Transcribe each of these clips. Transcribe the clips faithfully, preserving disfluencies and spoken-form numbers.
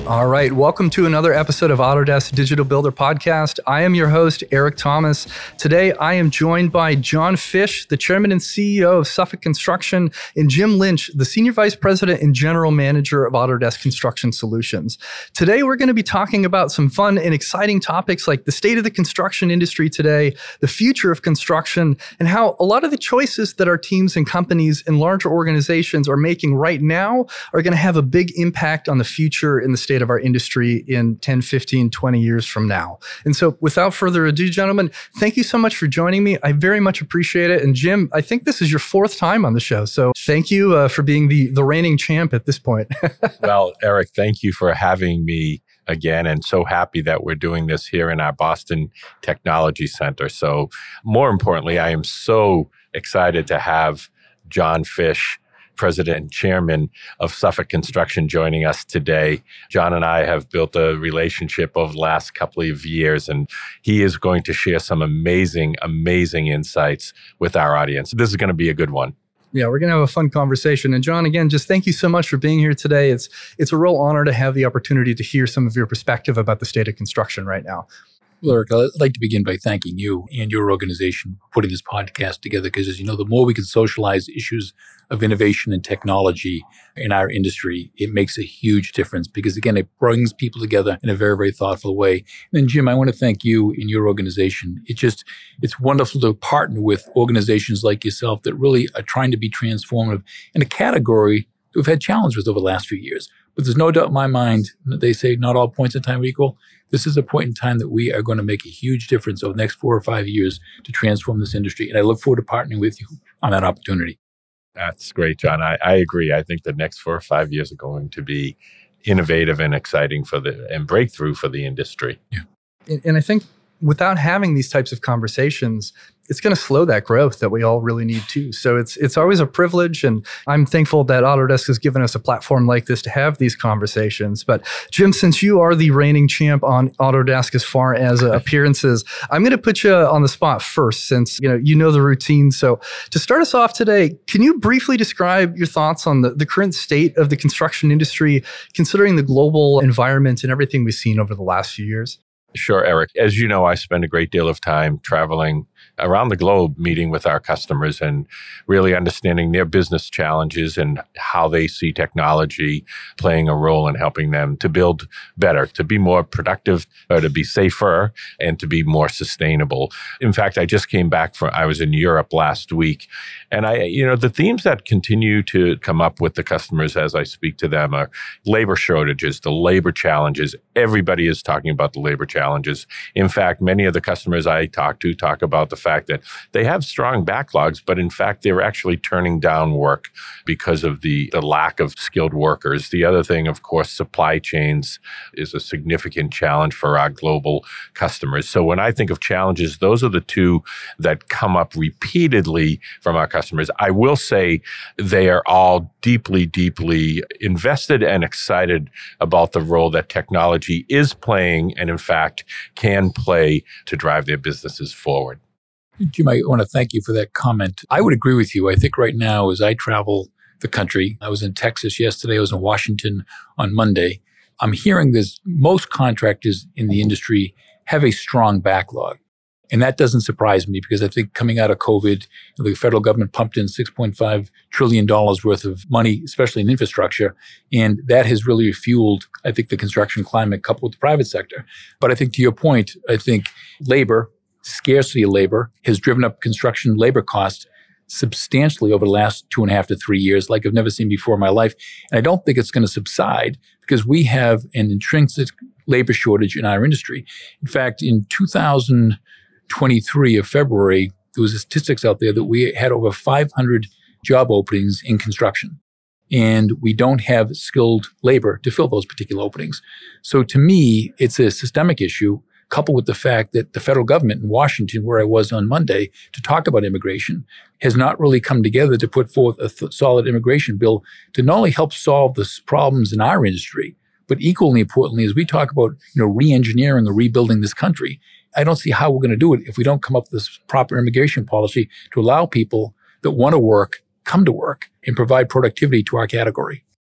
All right, welcome to another episode of Autodesk Digital Builder Podcast. I am your host, Eric Thomas. Today, I am joined by John Fish, the Chairman and C E O of Suffolk Construction, and Jim Lynch, the Senior Vice President and General Manager of Autodesk Construction Solutions. Today, we're going to be talking about some fun and exciting topics like the state of the construction industry today, the future of construction, and how a lot of the choices that our teams and companies and larger organizations are making right now are going to have a big impact on the future in the state of our industry in ten, fifteen, twenty years from now. And so without further ado, gentlemen, thank you so much for joining me. I very much appreciate it. And Jim, I think this is your fourth time on the show. So thank you uh, for being the, the reigning champ at this point. Well, Eric, thank you for having me again, and so happy that we're doing this here in our Boston Technology Center. So more importantly, I am so excited to have John Fish, President and Chairman of Suffolk Construction, joining us today. John and I have built a relationship over the last couple of years, and he is going to share some amazing, amazing insights with our audience. This is going to be a good one. Yeah, we're going to have a fun conversation. And John, again, just thank you so much for being here today. It's it's a real honor to have the opportunity to hear some of your perspective about the state of construction right now. Well, Eric, I'd like to begin by thanking you and your organization for putting this podcast together, because as you know, the more we can socialize issues of innovation and technology in our industry, it makes a huge difference because, again, it brings people together in a very, very thoughtful way. And then, Jim, I want to thank you and your organization. It just, it's wonderful to partner with organizations like yourself that really are trying to be transformative in a category that we've had challenges with over the last few years. But there's no doubt in my mind, they say not all points in time are equal. This is a point in time that we are going to make a huge difference over the next four or five years to transform this industry. And I look forward to partnering with you on that opportunity. That's great, John. I, I agree. I think the next four or five years are going to be innovative and exciting for the and breakthrough for the industry. Yeah. And, and I think without having these types of conversations, it's going to slow that growth that we all really need too. So it's it's always a privilege, and I'm thankful that Autodesk has given us a platform like this to have these conversations. But Jim, since you are the reigning champ on Autodesk as far as uh, appearances, I'm going to put you on the spot first, since you know you know the routine. So to start us off today, can you briefly describe your thoughts on the, the current state of the construction industry, considering the global environment and everything we've seen over the last few years? Sure, Eric. As you know, I spend a great deal of time traveling around the globe, meeting with our customers and really understanding their business challenges and how they see technology playing a role in helping them to build better, to be more productive, or to be safer, and to be more sustainable. In fact, I just came back from, I was in Europe last week, and I, you know, the themes that continue to come up with the customers as I speak to them are labor shortages, the labor challenges. Everybody is talking about the labor challenges. In fact, many of the customers I talk to talk about the fact that they have strong backlogs, but in fact, they're actually turning down work because of the, the lack of skilled workers. The other thing, of course, supply chains is a significant challenge for our global customers. So when I think of challenges, those are the two that come up repeatedly from our customers. I will say they are all deeply, deeply invested and excited about the role that technology is playing and, in fact, can play to drive their businesses forward. Jim, I want to thank you for that comment. I would agree with you. I think right now, as I travel the country, I was in Texas yesterday, I was in Washington on Monday. I'm hearing this, most contractors in the industry have a strong backlog. And that doesn't surprise me because I think coming out of COVID, the federal government pumped in six point five trillion dollars worth of money, especially in infrastructure. And that has really fueled, I think, the construction climate coupled with the private sector. But I think to your point, I think labor, scarcity of labor has driven up construction labor costs substantially over the last two and a half to three years, like I've never seen before in my life. And I don't think it's going to subside because we have an intrinsic labor shortage in our industry. In fact, in two thousand twenty-three of February, there was statistics out there that we had over five hundred job openings in construction. And we don't have skilled labor to fill those particular openings. So to me, it's a systemic issue, coupled with the fact that the federal government in Washington, where I was on Monday to talk about immigration, has not really come together to put forth a th- solid immigration bill to not only help solve the problems in our industry, but equally importantly, as we talk about, you know, re-engineering or rebuilding this country, I don't see how we're going to do it if we don't come up with this proper immigration policy to allow people that want to work, come to work, and provide productivity to our category.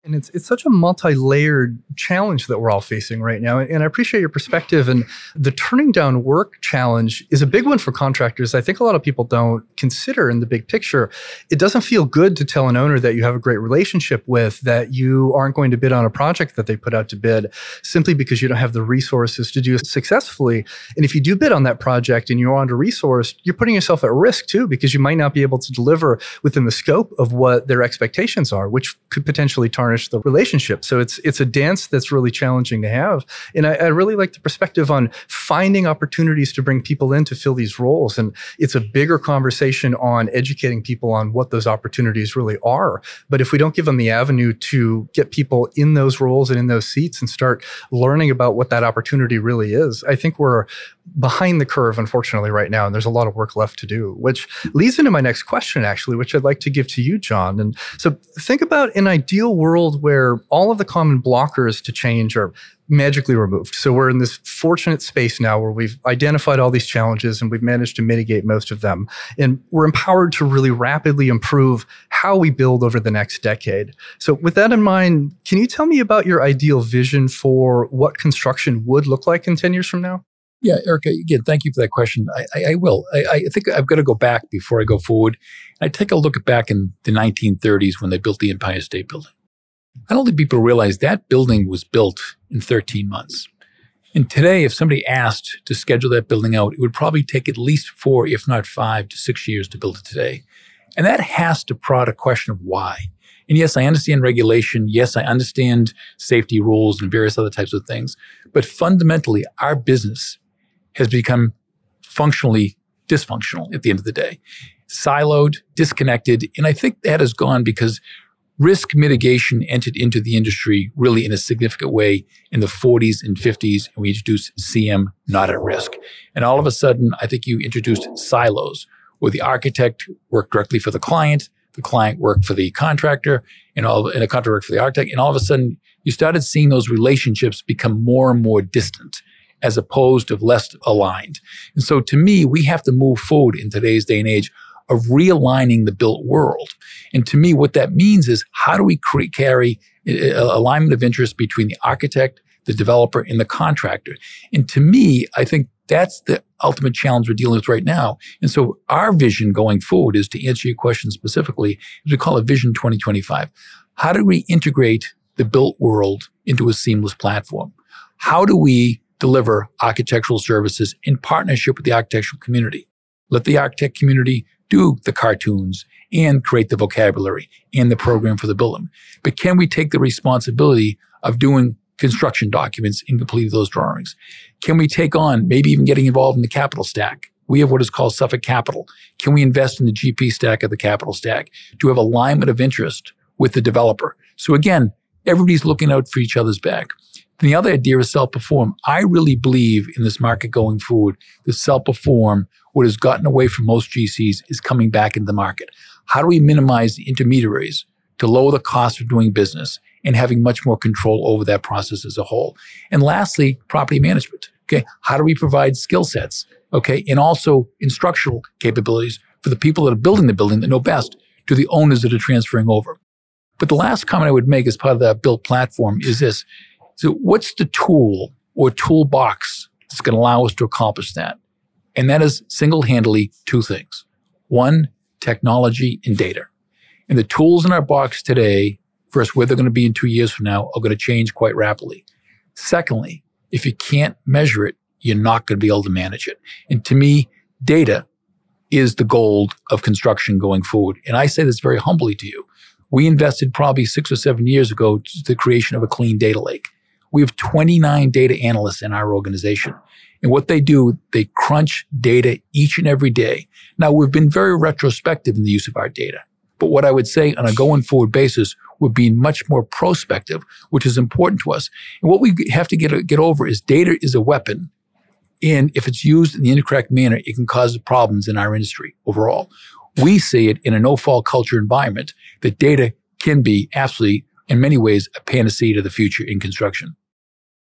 And it's it's such a multi-layered challenge that we're all facing right now. And I appreciate your perspective. And the turning down work challenge is a big one for contractors. I think a lot of people don't consider in the big picture. It doesn't feel good to tell an owner that you have a great relationship with that you aren't going to bid on a project that they put out to bid simply because you don't have the resources to do it successfully. And if you do bid on that project and you're under-resourced, you're putting yourself at risk too, because you might not be able to deliver within the scope of what their expectations are, which could potentially tarnish the relationship. So it's it's a dance that's really challenging to have. And I, I really like the perspective on finding opportunities to bring people in to fill these roles. And it's a bigger conversation on educating people on what those opportunities really are. But if we don't give them the avenue to get people in those roles and in those seats and start learning about what that opportunity really is, I think we're behind the curve, unfortunately, right now. And there's a lot of work left to do, which leads into my next question, actually, which I'd like to give to you, John. And so think about an ideal world where all of the common blockers to change are magically removed. So we're in this fortunate space now where we've identified all these challenges and we've managed to mitigate most of them. And we're empowered to really rapidly improve how we build over the next decade. So with that in mind, can you tell me about your ideal vision for what construction would look like in ten years from now? Yeah, Erica, again, thank you for that question. I, I, I will. I, I think I've got to go back before I go forward. I take a look at back in the nineteen thirties when they built the Empire State Building. I don't think people realize that building was built in thirteen months. And today, if somebody asked to schedule that building out, it would probably take at least four, if not five to six years to build it today. And that has to prod a question of why. And yes, I understand regulation. Yes, I understand safety rules and various other types of things. But fundamentally, our business has become functionally dysfunctional at the end of the day. Siloed, disconnected. And I think that has gone because risk mitigation entered into the industry really in a significant way in the forties and fifties, and we introduced C M, not at risk. And all of a sudden, I think you introduced silos where the architect worked directly for the client, the client worked for the contractor, and all and a contractor worked for the architect. And all of a sudden, you started seeing those relationships become more and more distant, as opposed to less aligned. And so to me, we have to move forward in today's day and age of realigning the built world. And to me, what that means is how do we create, carry uh, alignment of interest between the architect, the developer, and the contractor? And to me, I think that's the ultimate challenge we're dealing with right now. And so our vision going forward is, to answer your question specifically, is we call it Vision twenty twenty-five. How do we integrate the built world into a seamless platform? How do we deliver architectural services in partnership with the architectural community? Let the architect community do the cartoons and create the vocabulary and the program for the building. But can we take the responsibility of doing construction documents and completing those drawings? Can we take on maybe even getting involved in the capital stack? We have what is called Suffolk Capital. Can we invest in the G P stack of the capital stack to have alignment of interest with the developer? So again, everybody's looking out for each other's back. And the other idea is self-perform. I really believe in this market going forward, that self-perform, what has gotten away from most G Cs, is coming back into the market. How do we minimize the intermediaries to lower the cost of doing business and having much more control over that process as a whole? And lastly, property management. Okay, how do we provide skill sets? Okay, and also instructional capabilities for the people that are building the building that know best to the owners that are transferring over. But the last comment I would make as part of that built platform is this. So what's the tool or toolbox that's going to allow us to accomplish that? And that is single-handedly two things. One, technology and data. And the tools in our box today versus where they're going to be in two years from now are going to change quite rapidly. Secondly, if you can't measure it, you're not going to be able to manage it. And to me, data is the gold of construction going forward. And I say this very humbly to you. We invested probably six or seven years ago to the creation of a clean data lake. We have twenty-nine data analysts in our organization. And what they do, they crunch data each and every day. Now, we've been very retrospective in the use of our data. But what I would say on a going forward basis, we're being much more prospective, which is important to us. And what we have to get, get over is data is a weapon. And if it's used in the incorrect manner, it can cause problems in our industry overall. We see it in a no-fault culture environment that data can be absolutely, in many ways, a panacea to the future in construction.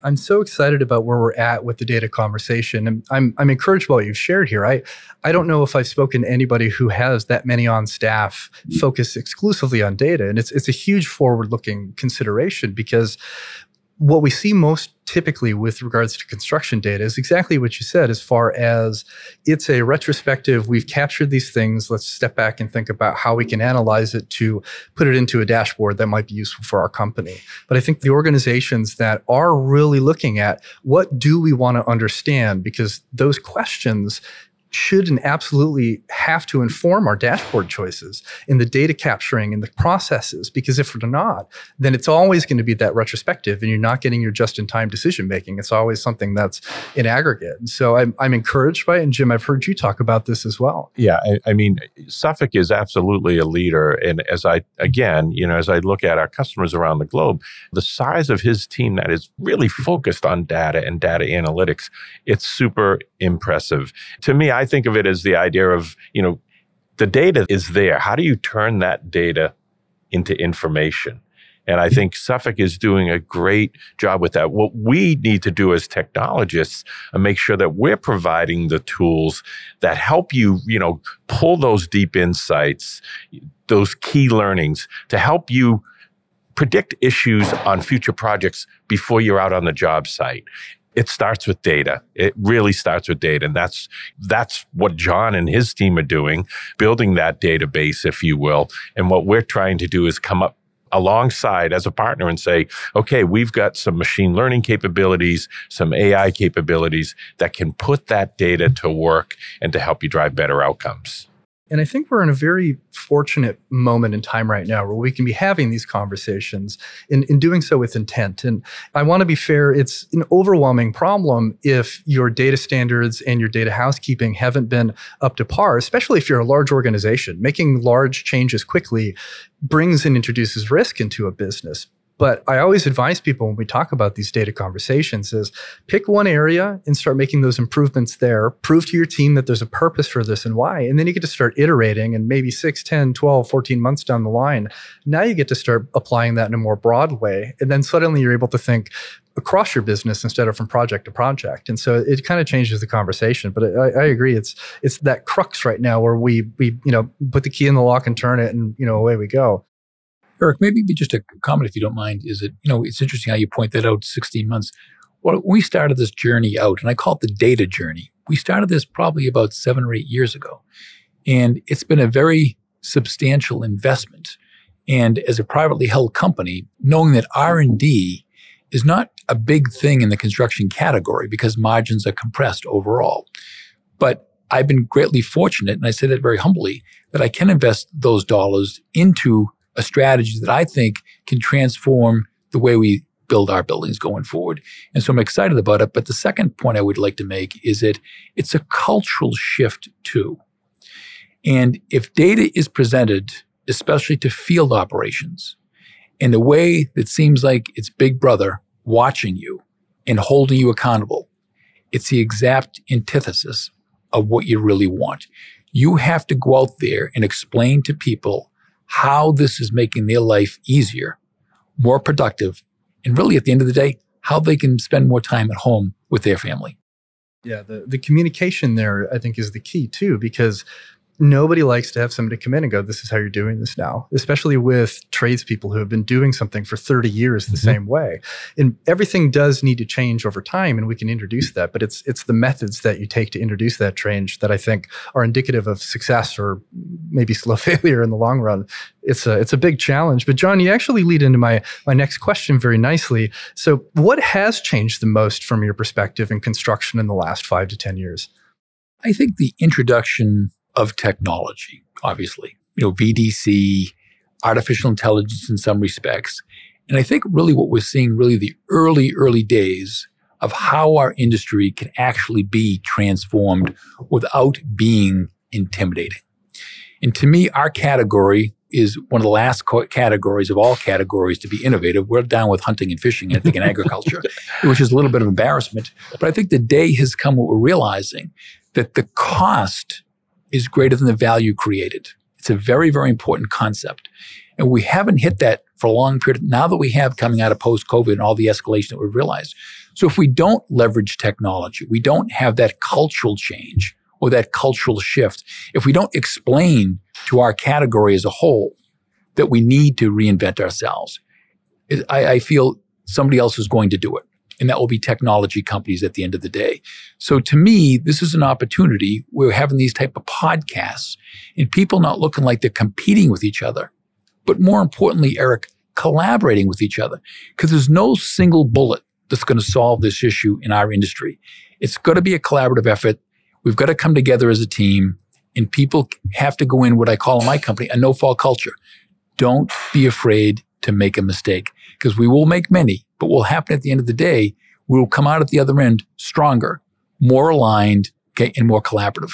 I'm so excited about where we're at with the data conversation. And I'm I'm encouraged by what you've shared here. I, I don't know if I've spoken to anybody who has that many on staff focused exclusively on data. And it's it's a huge forward-looking consideration, because what we see most typically with regards to construction data is exactly what you said, as far as it's a retrospective. We've captured these things. Let's step back and think about how we can analyze it to put it into a dashboard that might be useful for our company. But I think the organizations that are really looking at what do we want to understand, because those questions should and absolutely have to inform our dashboard choices in the data capturing and the processes, because if they're not, then it's always going to be that retrospective and you're not getting your just-in-time decision making. It's always something that's in aggregate. And so I'm, I'm encouraged by it. And Jim, I've heard you talk about this as well. Yeah, I, I mean, Suffolk is absolutely a leader. And as I, again, you know, as I look at our customers around the globe, the size of his team that is really focused on data and data analytics, it's super impressive. To me, I think of it as the idea of, you know, the data is there. How do you turn that data into information? And I think Suffolk is doing a great job with that. What we need to do as technologists is make sure that we're providing the tools that help you, you know, pull those deep insights, those key learnings to help you predict issues on future projects before you're out on the job site. It starts with data. It really starts with data. And that's that's what John and his team are doing, building that database, if you will. And what we're trying to do is come up alongside as a partner and say, okay, we've got some machine learning capabilities, some A I capabilities that can put that data to work and to help you drive better outcomes. And I think we're in a very fortunate moment in time right now where we can be having these conversations in, in doing so with intent. And I want to be fair, it's an overwhelming problem if your data standards and your data housekeeping haven't been up to par, especially if you're a large organization. Making large changes quickly brings and introduces risk into a business. But I always advise people when we talk about these data conversations is pick one area and start making those improvements there. Prove to your team that there's a purpose for this and why. And then you get to start iterating, and maybe six, ten, twelve, fourteen months down the line, now you get to start applying that in a more broad way. And then suddenly you're able to think across your business instead of from project to project. And so it kind of changes the conversation. But I, I agree. It's it's that crux right now where we we you know put the key in the lock and turn it, and you know away we go. Eric, maybe just a comment, if you don't mind, is that, you know, it's interesting how you point that out, sixteen months. Well, when we started this journey out, and I call it the data journey, we started this probably about seven or eight years ago. And it's been a very substantial investment. And as a privately held company, knowing that R and D is not a big thing in the construction category because margins are compressed overall. But I've been greatly fortunate, and I say that very humbly, that I can invest those dollars into a strategy that I think can transform the way we build our buildings going forward. And so I'm excited about it. But the second point I would like to make is that it's a cultural shift too. And if data is presented, especially to field operations, in a way that seems like it's Big Brother watching you and holding you accountable, it's the exact antithesis of what you really want. You have to go out there and explain to people how this is making their life easier, more productive, and really at the end of the day, how they can spend more time at home with their family. Yeah, the, the communication there, I think, is the key too, because nobody likes to have somebody come in and go, this is how you're doing this now, especially with tradespeople who have been doing something for thirty years the mm-hmm. same way. And everything does need to change over time, and we can introduce that. But it's it's the methods that you take to introduce that change that I think are indicative of success or maybe slow failure in the long run. It's a it's a big challenge. But John, you actually lead into my my next question very nicely. So what has changed the most from your perspective in construction in the last five to ten years? I think the introduction of technology, obviously, you know, V D C, artificial intelligence in some respects. And I think really what we're seeing really the early, early days of how our industry can actually be transformed without being intimidating. And to me, our category is one of the last co- categories of all categories to be innovative. We're down with hunting and fishing, I think, in agriculture, which is a little bit of embarrassment. But I think the day has come where we're realizing that the cost is greater than the value created. It's a very, very important concept. And we haven't hit that for a long period. Now that we have coming out of post-COVID and all the escalation that we've realized. So if we don't leverage technology, we don't have that cultural change or that cultural shift. If we don't explain to our category as a whole that we need to reinvent ourselves, I, I feel somebody else is going to do it. And that will be technology companies at the end of the day. So to me, this is an opportunity. We're having these type of podcasts and people not looking like they're competing with each other, but more importantly, Eric, collaborating with each other. Because there's no single bullet that's going to solve this issue in our industry. It's got to be a collaborative effort. We've got to come together as a team, and people have to go in what I call in my company a no-fault culture. Don't be afraid to make a mistake, because we will make many, but what will happen at the end of the day, we will come out at the other end stronger, more aligned, okay, and more collaborative.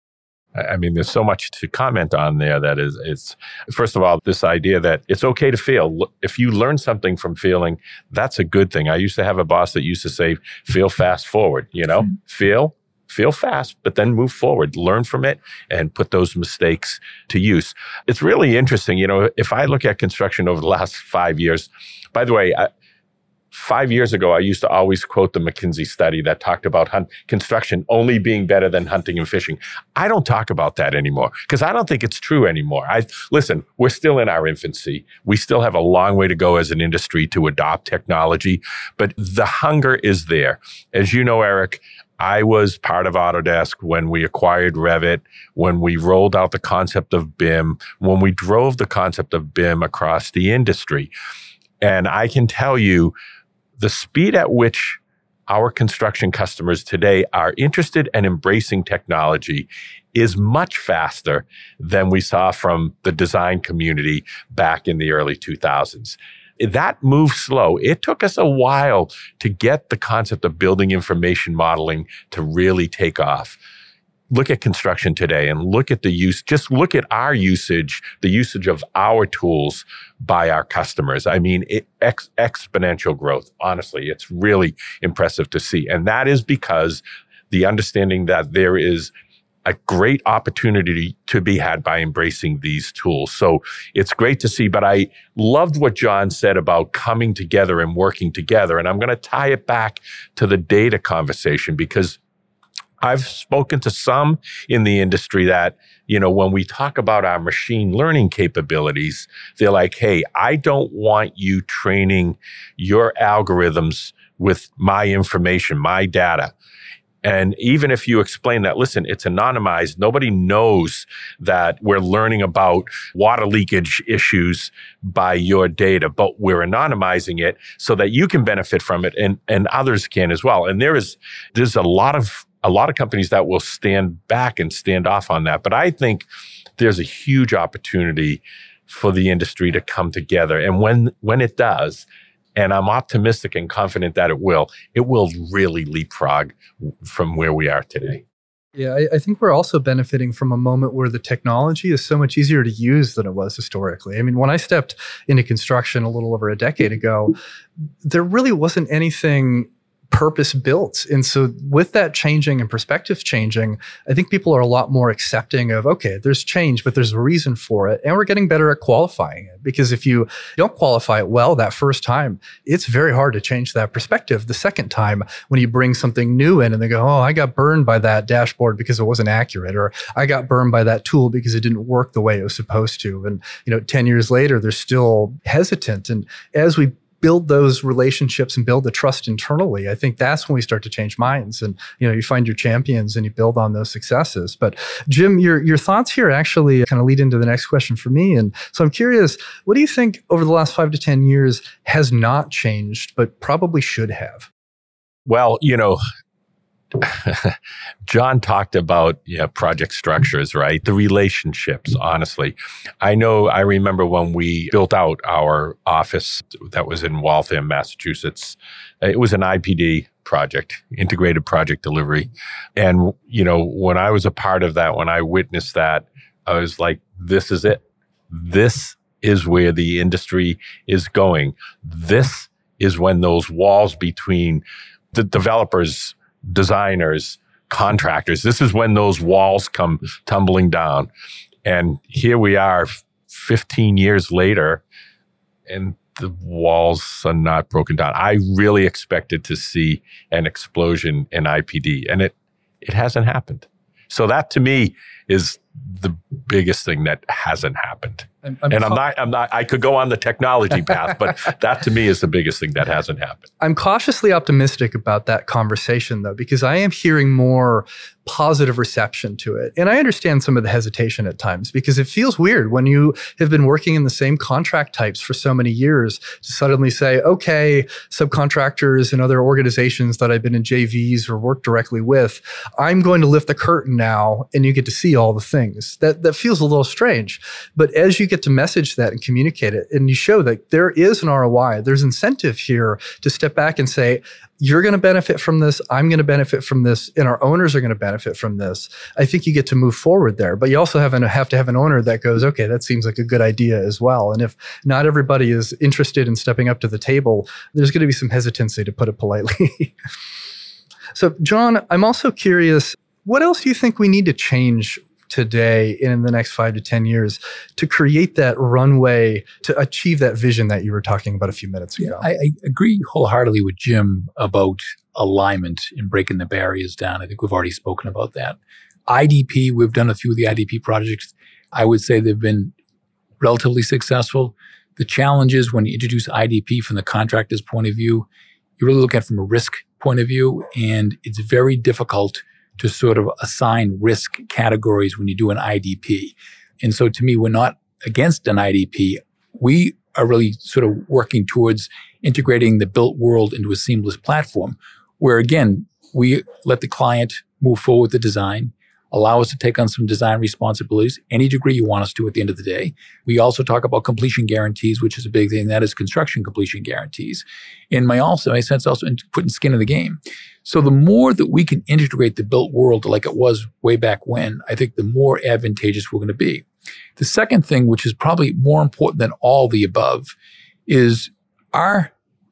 I mean, there's so much to comment on there that is, it's, first of all, this idea that it's okay to fail. If you learn something from failing, that's a good thing. I used to have a boss that used to say, fail fast forward, you know, mm-hmm. fail, fail fast, but then move forward, learn from it and put those mistakes to use. It's really interesting. You know, if I look at construction over the last five years, by the way, I, Five years ago, I used to always quote the McKinsey study that talked about hunt, construction only being better than hunting and fishing. I don't talk about that anymore because I don't think it's true anymore. I listen, we're still in our infancy. We still have a long way to go as an industry to adopt technology, but the hunger is there. As you know, Eric, I was part of Autodesk when we acquired Revit, when we rolled out the concept of B I M, when we drove the concept of B I M across the industry. And I can tell you, the speed at which our construction customers today are interested and embracing technology is much faster than we saw from the design community back in the early two thousands. That moved slow. It took us a while to get the concept of building information modeling to really take off. Look at construction today and look at the use, just look at our usage, the usage of our tools by our customers. I mean, it, ex, exponential growth. Honestly, it's really impressive to see. And that is because the understanding that there is a great opportunity to be had by embracing these tools. So it's great to see, but I loved what John said about coming together and working together. And I'm going to tie it back to the data conversation because I've spoken to some in the industry that, you know, when we talk about our machine learning capabilities, they're like, hey, I don't want you training your algorithms with my information, my data. And even if you explain that, listen, it's anonymized. Nobody knows that we're learning about water leakage issues by your data, but we're anonymizing it so that you can benefit from it and, and others can as well. And there is, there's a lot of A lot of companies that will stand back and stand off on that. But I think there's a huge opportunity for the industry to come together. And when, when it does, and I'm optimistic and confident that it will, it will really leapfrog from where we are today. Yeah, I, I think we're also benefiting from a moment where the technology is so much easier to use than it was historically. I mean, when I stepped into construction a little over a decade ago, there really wasn't anything purpose-built. And so with that changing and perspectives changing, I think people are a lot more accepting of, okay, there's change, but there's a reason for it. And we're getting better at qualifying it. Because if you don't qualify it well that first time, it's very hard to change that perspective the second time when you bring something new in and they go, oh, I got burned by that dashboard because it wasn't accurate, or I got burned by that tool because it didn't work the way it was supposed to. And, you know, ten years later, they're still hesitant. And as we build those relationships and build the trust internally, I think that's when we start to change minds. And, you know, you find your champions and you build on those successes. But Jim, your, your thoughts here actually kind of lead into the next question for me. And so I'm curious, what do you think over the last five to ten years has not changed, but probably should have? Well, you know, John talked about yeah, project structures, right? The relationships, honestly. I know, I remember when we built out our office that was in Waltham, Massachusetts. It was an I P D project, integrated project delivery. And, you know, when I was a part of that, when I witnessed that, I was like, this is it. This is where the industry is going. This is when those walls between the developers, designers, contractors, this is when those walls come tumbling down. And here we are fifteen years later, and the walls are not broken down. I really expected to see an explosion in I P D, and it it hasn't happened. So that to me is the biggest thing that hasn't happened. I'm, I'm and I'm not, I'm not, I could go on the technology path, but that to me is the biggest thing that hasn't happened. I'm cautiously optimistic about that conversation though, because I am hearing more positive reception to it. And I understand some of the hesitation at times because it feels weird when you have been working in the same contract types for so many years to suddenly say, okay, subcontractors and other organizations that I've been in J Vs or worked directly with, I'm going to lift the curtain now and you get to see all the things. That, that feels a little strange. But as you get to message that and communicate it, and you show that there is an R O I, there's incentive here to step back and say, you're going to benefit from this, I'm going to benefit from this, and our owners are going to benefit from this. I think you get to move forward there. But you also have, an, have to have an owner that goes, okay, that seems like a good idea as well. And if not everybody is interested in stepping up to the table, there's going to be some hesitancy, to put it politely. So, John, I'm also curious, what else do you think we need to change today in the next five to ten years to create that runway to achieve that vision that you were talking about a few minutes ago? Yeah, I, I agree wholeheartedly with Jim about alignment and breaking the barriers down. I think we've already spoken about that. I D P, we've done a few of the I D P projects. I would say they've been relatively successful. The challenge is when you introduce I D P from the contractor's point of view, you really look at it from a risk point of view, and it's very difficult to sort of assign risk categories when you do an I D P. And so to me, we're not against an I D P. We are really sort of working towards integrating the built world into a seamless platform where, again, we let the client move forward with the design, allow us to take on some design responsibilities, any degree you want us to at the end of the day. We also talk about completion guarantees, which is a big thing. That is construction completion guarantees. And my also, my sense also in putting skin in the game. So the more that we can integrate the built world like it was way back when, I think the more advantageous we're going to be. The second thing, which is probably more important than all the above, is our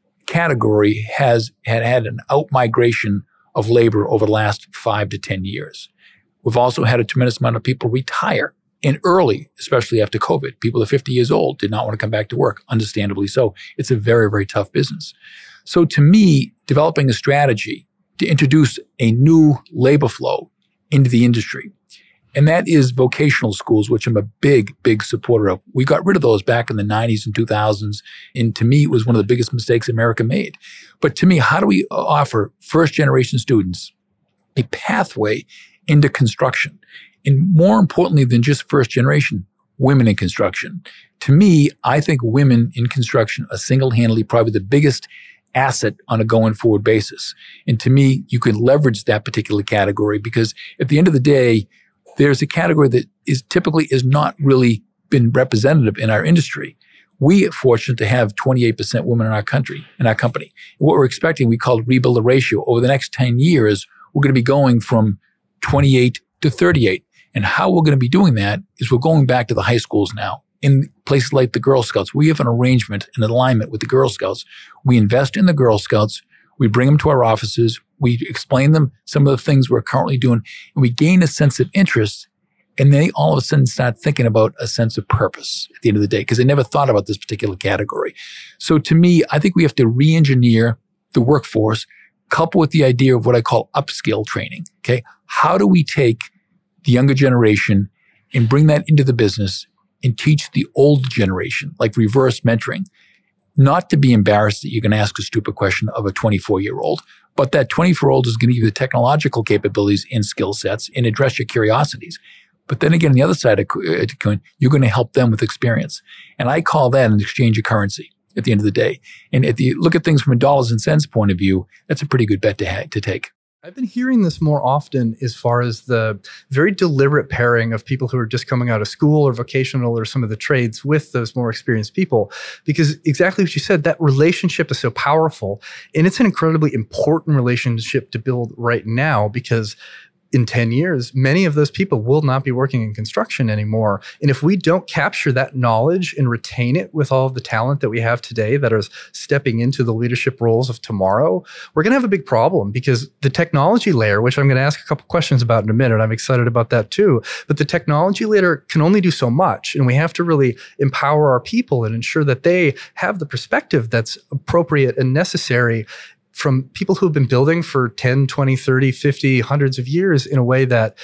category has had, had an out-migration of labor over the last five to ten years. We've also had a tremendous amount of people retire, and early, especially after COVID. People that are fifty years old did not want to come back to work, understandably so. It's a very, very tough business. So to me, developing a strategy to introduce a new labor flow into the industry, and that is vocational schools, which I'm a big, big supporter of. We got rid of those back in the nineties and two thousands, and to me, it was one of the biggest mistakes America made. But to me, how do we offer first-generation students a pathway into construction? And more importantly than just first generation, women in construction. To me, I think women in construction are single-handedly probably the biggest asset on a going forward basis. And to me, you could leverage that particular category because at the end of the day, there's a category that is typically is not really been representative in our industry. We are fortunate to have twenty-eight percent women in our country, in our company. And what we're expecting, we call rebuild the ratio. Over the next ten years, we're going to be going from twenty-eight to thirty-eight. And how we're going to be doing that is we're going back to the high schools now. In places like the Girl Scouts, we have an arrangement, an alignment with the Girl Scouts. We invest in the Girl Scouts. We bring them to our offices. We explain them some of the things we're currently doing, and we gain a sense of interest. And they all of a sudden start thinking about a sense of purpose at the end of the day because they never thought about this particular category. So to me, I think we have to re-engineer the workforce, coupled with the idea of what I call upskill training. Okay, how do we take the younger generation and bring that into the business and teach the old generation, like reverse mentoring, not to be embarrassed that you're going to ask a stupid question of a twenty-four-year-old, but that twenty-four-year-old is going to give you the technological capabilities and skill sets and address your curiosities. But then again, on the other side of the coin, you're going to help them with experience. And I call that an exchange of currency at the end of the day. And if you look at things from a dollars and cents point of view, that's a pretty good bet to, ha- to take. I've been hearing this more often as far as the very deliberate pairing of people who are just coming out of school or vocational or some of the trades with those more experienced people. Because exactly what you said, that relationship is so powerful. And it's an incredibly important relationship to build right now because in ten years, many of those people will not be working in construction anymore. And if we don't capture that knowledge and retain it with all of the talent that we have today that is stepping into the leadership roles of tomorrow, we're going to have a big problem, because the technology layer, which I'm going to ask a couple questions about in a minute, I'm excited about that too, but the technology layer can only do so much. And we have to really empower our people and ensure that they have the perspective that's appropriate and necessary from people who've been building for ten, twenty, thirty, fifty, hundreds of years in a way that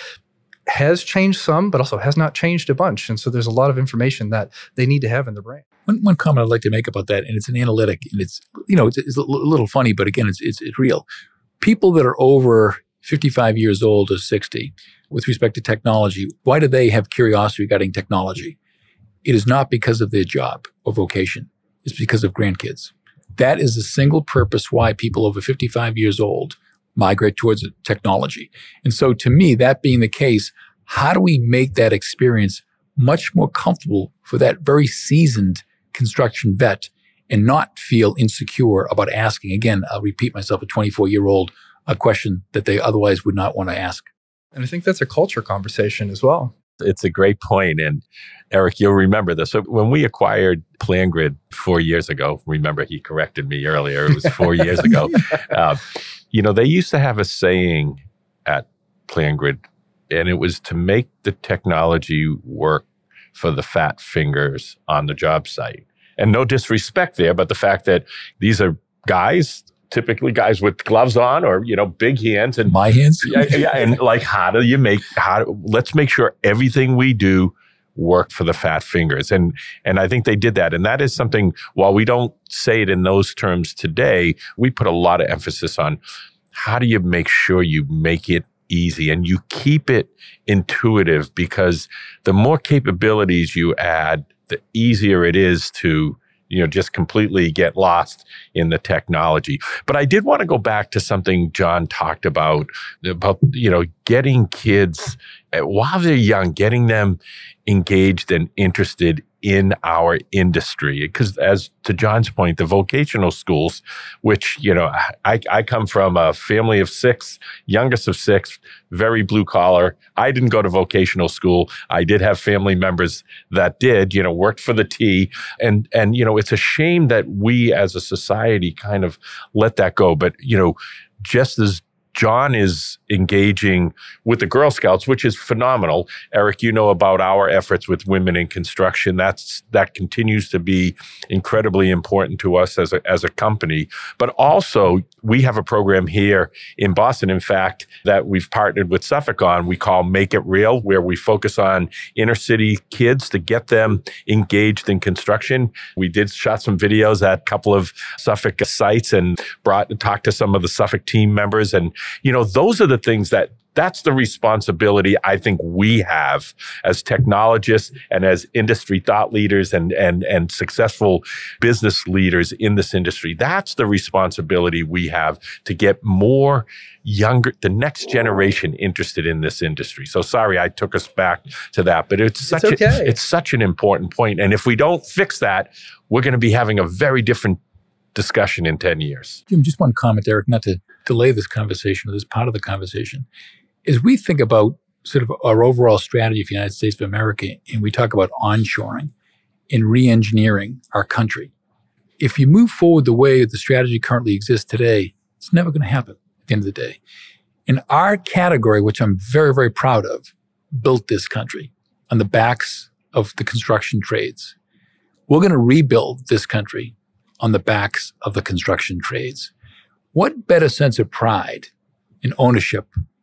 has changed some, but also has not changed a bunch. And so there's a lot of information that they need to have in their brain. One, one comment I'd like to make about that, and it's an analytic, and it's, you know, it's, it's a little funny, but again, it's, it's, it's real. People that are over fifty-five years old or sixty with respect to technology, why do they have curiosity regarding technology? It is not because of their job or vocation. It's because of grandkids. That is the single purpose why people over fifty-five years old migrate towards technology. And so to me, that being the case, how do we make that experience much more comfortable for that very seasoned construction vet and not feel insecure about asking, again, I'll repeat myself, a twenty-four-year-old, a question that they otherwise would not want to ask? And I think that's a culture conversation as well. It's a great point. And Eric, you'll remember this. So when we acquired PlanGrid four years ago, remember he corrected me earlier, it was four years ago. Uh, you know, they used to have a saying at PlanGrid, and it was to make the technology work for the fat fingers on the job site. And no disrespect there, but the fact that these are guys, typically guys with gloves on or, you know, big hands. And my hands? yeah, yeah. And like, how do you make, how, let's make sure everything we do work for the fat fingers. And, and I think they did that. And that is something, while we don't say it in those terms today, we put a lot of emphasis on how do you make sure you make it easy and you keep it intuitive, because the more capabilities you add, the easier it is to, you know, just completely get lost in the technology. But I did want to go back to something John talked about, about, you know, getting kids, while they're young, getting them engaged and interested in our industry. Because as to John's point, the vocational schools, which, you know, I, I come from a family of six, youngest of six, very blue collar. I didn't go to vocational school. I did have family members that did, you know, worked for the T. And, and, you know, it's a shame that we as a society kind of let that go. But, you know, just as John is engaging with the Girl Scouts, which is phenomenal. Eric, you know about our efforts with women in construction. That's, that continues to be incredibly important to us as a, as a company. But also, we have a program here in Boston, in fact, that we've partnered with Suffolk on. We call Make It Real, where we focus on inner city kids to get them engaged in construction. We did shot some videos at a couple of Suffolk sites and brought talked to some of the Suffolk team members. And, you know, those are the things that that's the responsibility I think we have as technologists and as industry thought leaders and, and, and successful business leaders in this industry. That's the responsibility we have to get more younger, the next generation interested in this industry. So sorry, I took us back to that, but it's such, it's okay. a, it's such an important point. And if we don't fix that, we're going to be having a very different discussion in ten years. Jim, just one comment, Eric, not to delay this conversation or this part of the conversation. As we think about sort of our overall strategy for the United States of America, and we talk about onshoring and re-engineering our country, if you move forward the way the strategy currently exists today, it's never going to happen at the end of the day. And our category, which I'm very, very proud of, built this country on the backs of the construction trades. We're going to rebuild this country on the backs of the construction trades. What better sense of pride and ownership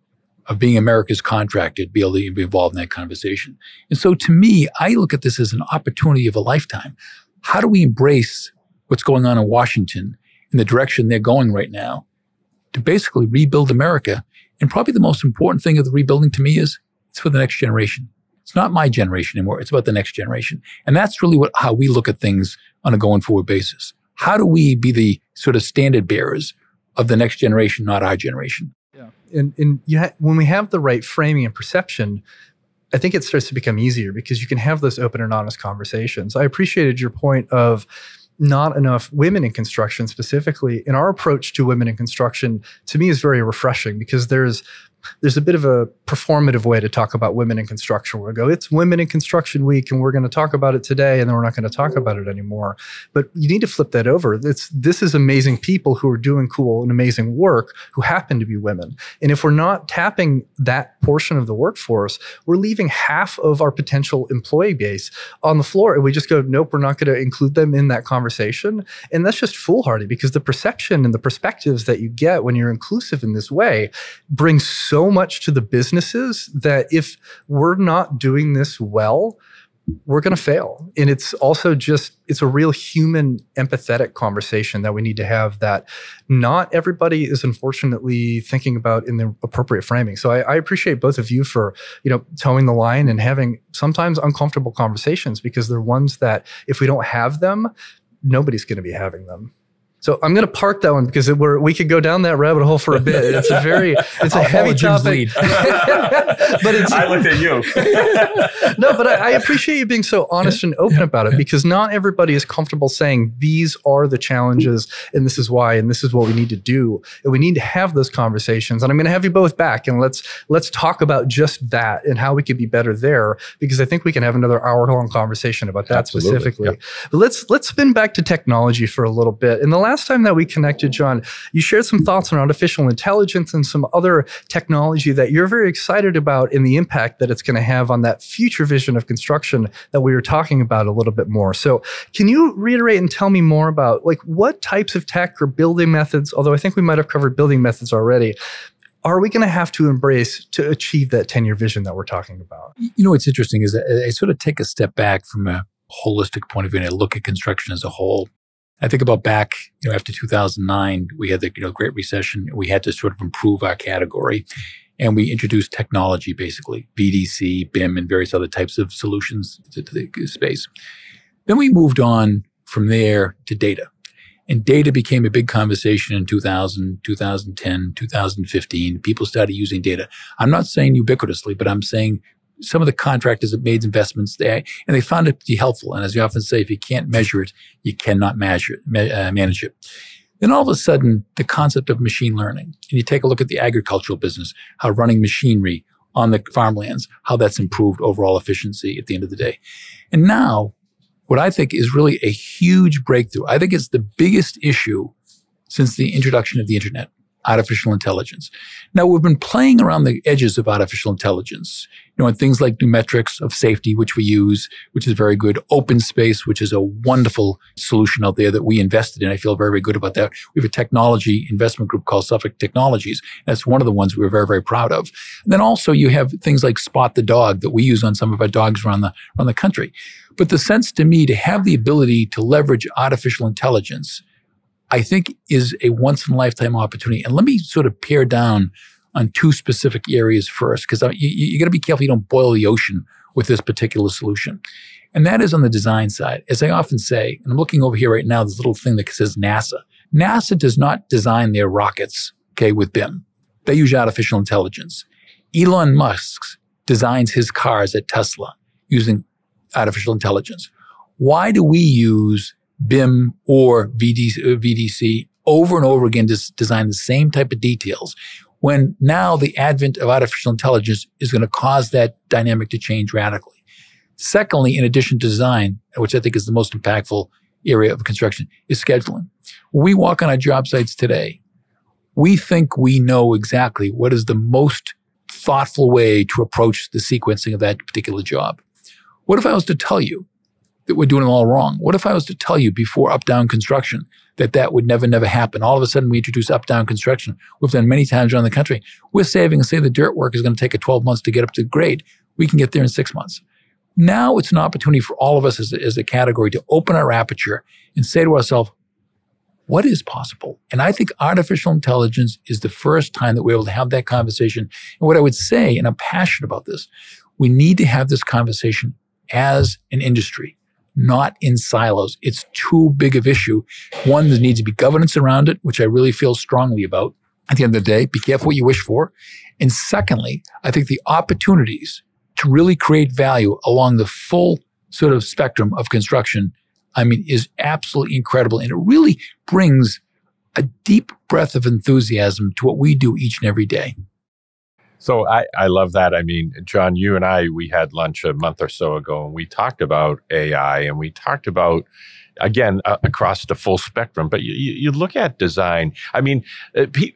of being America's contractor to be able to be involved in that conversation? And so to me, I look at this as an opportunity of a lifetime. How do we embrace what's going on in Washington in the direction they're going right now to basically rebuild America? And probably the most important thing of the rebuilding to me is it's for the next generation. It's not my generation anymore. It's about the next generation. And that's really what how we look at things on a going forward basis. How do we be the sort of standard bearers of the next generation, not our generation? Yeah. And, and you ha- when we have the right framing and perception, I think it starts to become easier because you can have those open and honest conversations. I appreciated your point of not enough women in construction specifically. And our approach to women in construction, to me, is very refreshing because there's there's a bit of a performative way to talk about women in construction. We'll go, it's Women in Construction Week, and we're going to talk about it today, and then we're not going to talk about it anymore. But you need to flip that over. It's, this is amazing people who are doing cool and amazing work who happen to be women. And if we're not tapping that portion of the workforce, we're leaving half of our potential employee base on the floor, and we just go, nope, we're not going to include them in that conversation. And that's just foolhardy, because the perception and the perspectives that you get when you're inclusive in this way brings so much to the businesses that if we're not doing this well, we're going to fail. And it's also just, it's a real human, empathetic conversation that we need to have that not everybody is unfortunately thinking about in the appropriate framing. So I, I appreciate both of you for, you know, towing the line and having sometimes uncomfortable conversations, because they're ones that if we don't have them, nobody's going to be having them. So I'm going to park that one, because it, we're, we could go down that rabbit hole for a bit. It's a very, it's a heavy topic. But it's, I looked at you. No, but I, I appreciate you being so honest and open about it, because not everybody is comfortable saying these are the challenges and this is why and this is what we need to do. And we need to have those conversations. And I'm going to have you both back, and let's let's talk about just that and how we could be better there, because I think we can have another hour long conversation about that Absolutely. specifically. Yep. But let's let's spin back to technology for a little bit. In the last time that we connected, John, you shared some thoughts on artificial intelligence and some other technology that you're very excited about and the impact that it's going to have on that future vision of construction that we were talking about a little bit more. So can you reiterate and tell me more about like what types of tech or building methods, although I think we might have covered building methods already, are we going to have to embrace to achieve that ten-year vision that we're talking about? You know, what's interesting is that I sort of take a step back from a holistic point of view and I look at construction as a whole. I think about back, you know, after two thousand nine, we had the you know Great Recession. We had to sort of improve our category, and we introduced technology, basically V D C, B I M, and various other types of solutions to, to the space. Then we moved on from there to data, and data became a big conversation in two thousand, two thousand ten, two thousand fifteen. People started using data. I'm not saying ubiquitously, but I'm saying some of the contractors have made investments there, and they found it to be helpful. And as you often say, if you can't measure it, you cannot measure it, ma- uh, manage it. Then all of a sudden, the concept of machine learning, and you take a look at the agricultural business, how running machinery on the farmlands, how that's improved overall efficiency at the end of the day. And now, what I think is really a huge breakthrough, I think it's the biggest issue since the introduction of the internet, artificial intelligence. Now, we've been playing around the edges of artificial intelligence, you know, and things like numerics of safety, which we use, which is very good. Open space, which is a wonderful solution out there that we invested in. I feel very, very good about that. We have a technology investment group called Suffolk Technologies. That's one of the ones we're very, very proud of. And then also you have things like Spot the Dog that we use on some of our dogs around the, around the country. But the sense to me to have the ability to leverage artificial intelligence, I think is a once-in-a-lifetime opportunity. And let me sort of pare down on two specific areas first, because you, you got to be careful you don't boil the ocean with this particular solution. And that is on the design side. As I often say, and I'm looking over here right now, this little thing that says NASA. NASA does not design their rockets, okay, with B I M. They use artificial intelligence. Elon Musk designs his cars at Tesla using artificial intelligence. Why do we use B I M or V D C over and over again to design the same type of details when now the advent of artificial intelligence is going to cause that dynamic to change radically? Secondly, in addition to design, which I think is the most impactful area of construction, is scheduling. When we walk on our job sites today, we think we know exactly what is the most thoughtful way to approach the sequencing of that particular job. What if I was to tell you that we're doing it all wrong? What if I was to tell you before up-down construction that that would never, never happen? All of a sudden, we introduce up-down construction. We've done many times around the country. We're saving, say the dirt work is going to take a twelve months to get up to grade. We can get there in six months. Now it's an opportunity for all of us as a, as a category to open our aperture and say to ourselves, what is possible? And I think artificial intelligence is the first time that we're able to have that conversation. And what I would say, and I'm passionate about this, we need to have this conversation as an industry, not in silos. It's too big of issue. One, there needs to be governance around it, which I really feel strongly about. At the end of the day, be careful what you wish for. And secondly, I think the opportunities to really create value along the full sort of spectrum of construction, I mean, is absolutely incredible. And it really brings a deep breath of enthusiasm to what we do each and every day. So I, I love that. I mean, John, you and I, we had lunch a month or so ago, and we talked about A I, and we talked about, again, uh, across the full spectrum. But you, you look at design. I mean, uh, pe-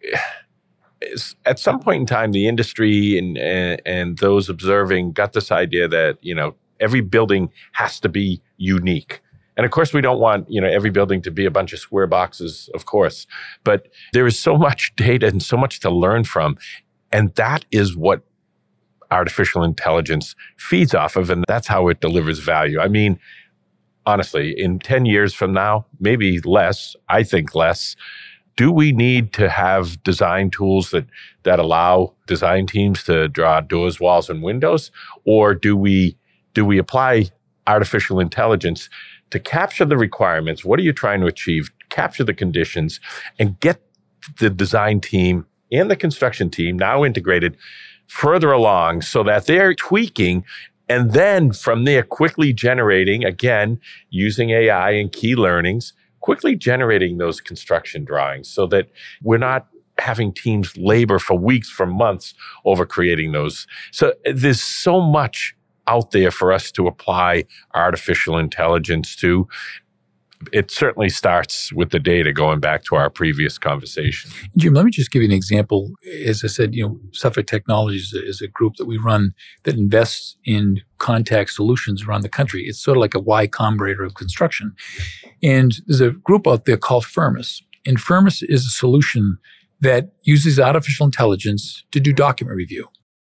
at some point in time, the industry and, and and those observing got this idea that, you know, every building has to be unique. And of course, we don't want, you know, every building to be a bunch of square boxes, of course. But there is so much data and so much to learn from. And that is what artificial intelligence feeds off of. And that's how it delivers value. I mean, honestly, in ten years from now, maybe less, I think less, do we need to have design tools that, that allow design teams to draw doors, walls, and windows? Or do we, do we apply artificial intelligence to capture the requirements? What are you trying to achieve? Capture the conditions and get the design team and the construction team now integrated further along so that they're tweaking and then from there quickly generating, again, using A I and key learnings, quickly generating those construction drawings so that we're not having teams labor for weeks, for months over creating those. So there's so much out there for us to apply artificial intelligence to. It certainly starts with the data, going back to our previous conversation. Jim, let me just give you an example. As I said, you know, Suffolk Technologies is a group that we run that invests in contact solutions around the country. It's sort of like a Y Combinator of construction. And there's a group out there called Firmus. And Firmus is a solution that uses artificial intelligence to do document review.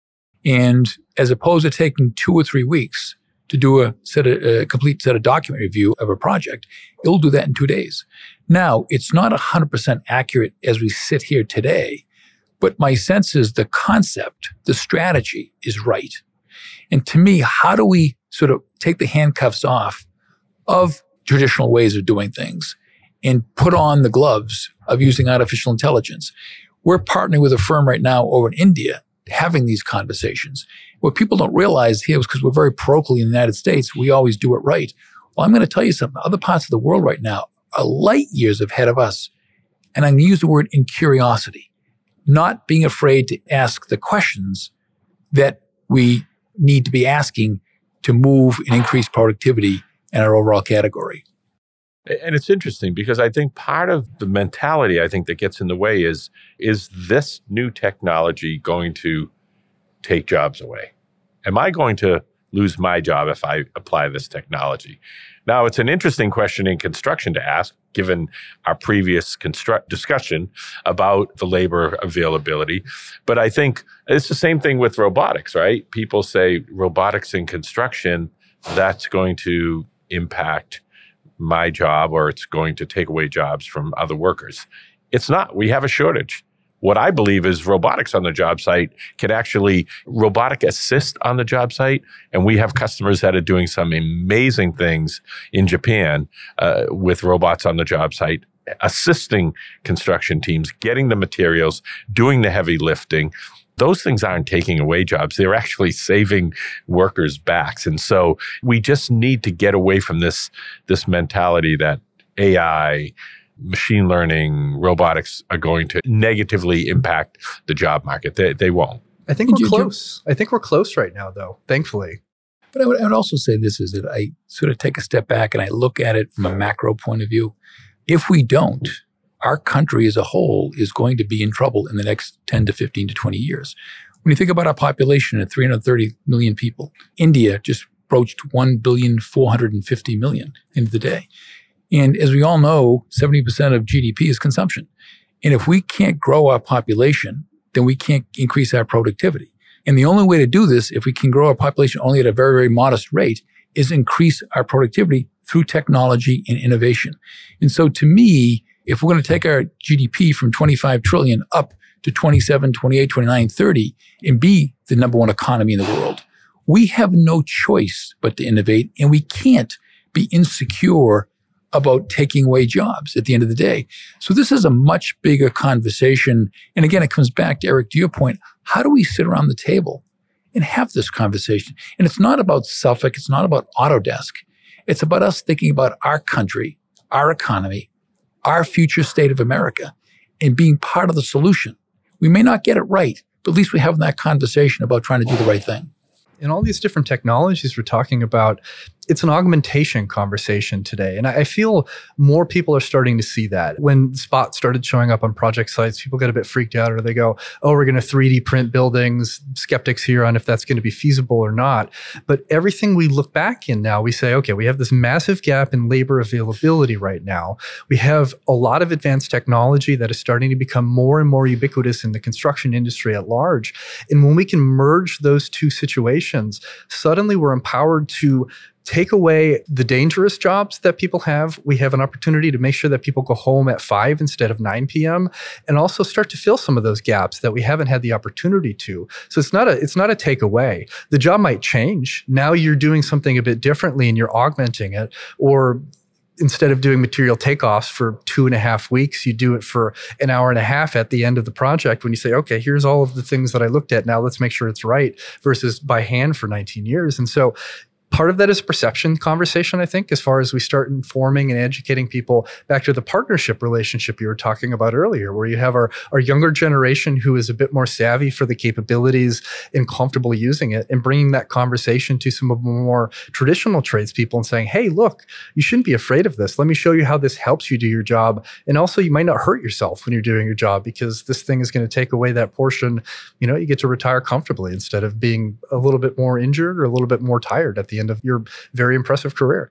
And as opposed to taking two or three weeks to do a set of, a complete set of document review of a project, it'll do that in two days. Now, it's not one hundred percent accurate as we sit here today, but my sense is the concept, the strategy is right. And to me, how do we sort of take the handcuffs off of traditional ways of doing things and put on the gloves of using artificial intelligence? We're partnering with a firm right now over in India having these conversations. What people don't realize here is because we're very parochial in the United States, we always do it right. Well, I'm going to tell you something. Other parts of the world right now are light years ahead of us. And I'm going to use the word in curiosity, not being afraid to ask the questions that we need to be asking to move and increase productivity in our overall category. And it's interesting because I think part of the mentality I think that gets in the way is, is this new technology going to take jobs away? Am I going to lose my job if I apply this technology? Now, it's an interesting question in construction to ask, given our previous construct discussion about the labor availability. But I think it's the same thing with robotics, right? People say robotics in construction, that's going to impact my job or it's going to take away jobs from other workers. It's not. We have a shortage. What I believe is robotics on the job site can actually robotic assist on the job site. And we have customers that are doing some amazing things in Japan uh, with robots on the job site, assisting construction teams, getting the materials, doing the heavy lifting. Those things aren't taking away jobs. They're actually saving workers' backs. And so we just need to get away from this, this mentality that A I, machine learning, robotics are going to negatively impact the job market. They, they won't. I think we're close. I think we're close right now, though, thankfully. But I would, I would also say this is that I sort of take a step back and I look at it from a macro point of view. If we don't, our country as a whole is going to be in trouble in the next ten to fifteen to twenty years. When you think about our population at three hundred thirty million people, India just broached one billion four hundred fifty million end of the day. And as we all know, seventy percent of G D P is consumption. And if we can't grow our population, then we can't increase our productivity. And the only way to do this, if we can grow our population only at a very, very modest rate, is increase our productivity through technology and innovation. And so to me, if we're going to take our G D P from twenty-five trillion up to twenty-seven, twenty-eight, twenty-nine, thirty and be the number one economy in the world, we have no choice but to innovate, and we can't be insecure about taking away jobs at the end of the day. So this is a much bigger conversation. And again, it comes back to Eric, to your point, how do we sit around the table and have this conversation? And it's not about Suffolk. It's not about Autodesk. It's about us thinking about our country, our economy, our future state of America, and being part of the solution. We may not get it right, but at least we're having that conversation about trying to do the right thing. In all these different technologies we're talking about, it's an augmentation conversation today. And I feel more people are starting to see that. When Spot started showing up on project sites, people got a bit freaked out, or they go, oh, we're going to three D print buildings, skeptics here on if that's going to be feasible or not. But everything we look back in now, we say, okay, we have this massive gap in labor availability right now. We have a lot of advanced technology that is starting to become more and more ubiquitous in the construction industry at large. And when we can merge those two situations, suddenly we're empowered to take away the dangerous jobs that people have. We have an opportunity to make sure that people go home at five instead of nine p.m. and also start to fill some of those gaps that we haven't had the opportunity to. So it's not a it's not a takeaway. The job might change. Now you're doing something a bit differently and you're augmenting it. Or instead of doing material takeoffs for two and a half weeks, you do it for an hour and a half at the end of the project when you say, okay, here's all of the things that I looked at. Now let's make sure it's right, versus by hand for nineteen years. And so part of that is a perception conversation, I think, as far as we start informing and educating people back to the partnership relationship you were talking about earlier, where you have our, our younger generation who is a bit more savvy for the capabilities and comfortable using it, and bringing that conversation to some of the more traditional tradespeople and saying, hey, look, you shouldn't be afraid of this. Let me show you how this helps you do your job. And also, you might not hurt yourself when you're doing your job, because this thing is going to take away that portion. You know, you get to retire comfortably instead of being a little bit more injured or a little bit more tired at the end of your very impressive career.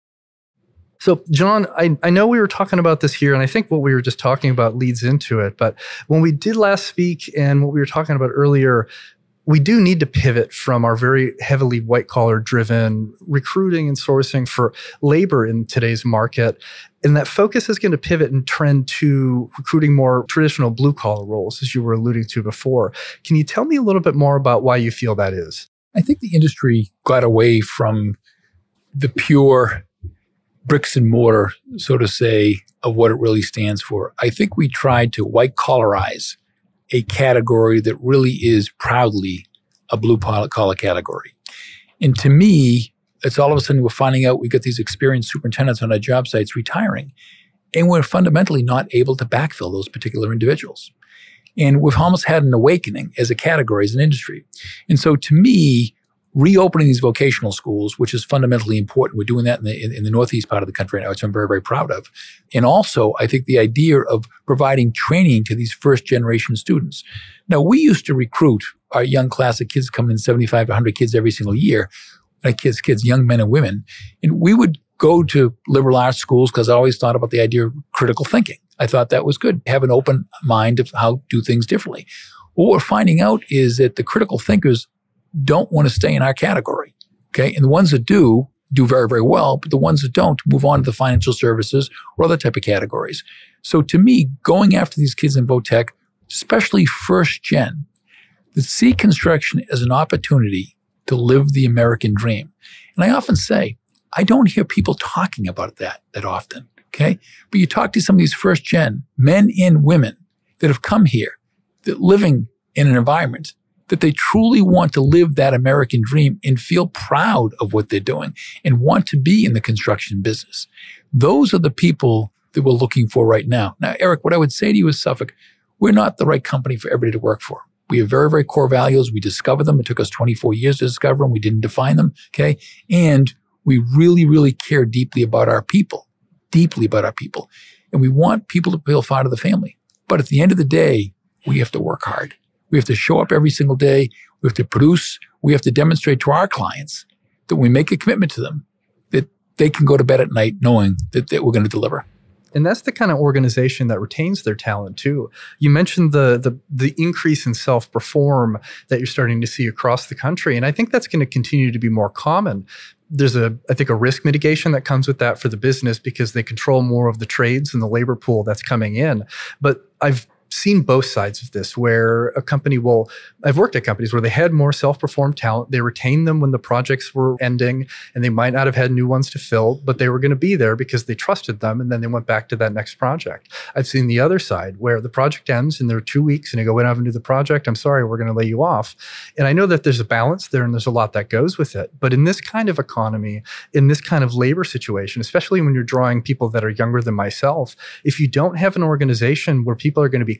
So, John, I, I know we were talking about this here, and I think what we were just talking about leads into it. But when we did last speak and what we were talking about earlier, we do need to pivot from our very heavily white-collar driven recruiting and sourcing for labor in today's market. And that focus is going to pivot and trend to recruiting more traditional blue-collar roles, as you were alluding to before. Can you tell me a little bit more about why you feel that is? I think the industry got away from the pure bricks and mortar, so to say, of what it really stands for. I think we tried to white collarize a category that really is proudly a blue collar category. And to me, it's all of a sudden we're finding out we got these experienced superintendents on our job sites retiring, and we're fundamentally not able to backfill those particular individuals. And we've almost had an awakening as a category, as an industry. And so to me, reopening these vocational schools, which is fundamentally important, we're doing that in the, in, in the Northeast part of the country right now, which I'm very, very proud of. And also, I think the idea of providing training to these first generation students. Now, we used to recruit our young class of kids coming in, seventy-five to one hundred kids every single year, like kids, kids, young men and women. And we would go to liberal arts schools because I always thought about the idea of critical thinking. I thought that was good. Have an open mind of how to do things differently. What we're finding out is that the critical thinkers don't want to stay in our category. Okay. And the ones that do, do very, very well, but the ones that don't move on to the financial services or other type of categories. So to me, going after these kids in Votech, especially first gen, that see construction as an opportunity to live the American dream. And I often say, I don't hear people talking about that that often. Okay. But you talk to some of these first gen men and women that have come here, that living in an environment that they truly want to live that American dream and feel proud of what they're doing and want to be in the construction business. Those are the people that we're looking for right now. Now, Eric, what I would say to you is Suffolk, we're not the right company for everybody to work for. We have very, very core values. We discover them. It took us twenty-four years to discover them. We didn't define them. Okay. And we really, really care deeply about our people. deeply about our people. And we want people to feel part of the family. But at the end of the day, we have to work hard. We have to show up every single day. We have to produce. We have to demonstrate to our clients that we make a commitment to them, that they can go to bed at night knowing that, that we're going to deliver. And that's the kind of organization that retains their talent too. You mentioned the the the increase in self-perform that you're starting to see across the country. And I think that's going to continue to be more common. There's a, I think, a risk mitigation that comes with that for the business because they control more of the trades and the labor pool that's coming in. But I've seen both sides of this where a company will, I've worked at companies where they had more self-performed talent. They retained them when the projects were ending and they might not have had new ones to fill, but they were going to be there because they trusted them and then they went back to that next project. I've seen the other side where the project ends and there are two weeks and they go, we don't have to do the project. I'm sorry, we're going to lay you off. And I know that there's a balance there and there's a lot that goes with it. But in this kind of economy, in this kind of labor situation, especially when you're drawing people that are younger than myself, if you don't have an organization where people are going to be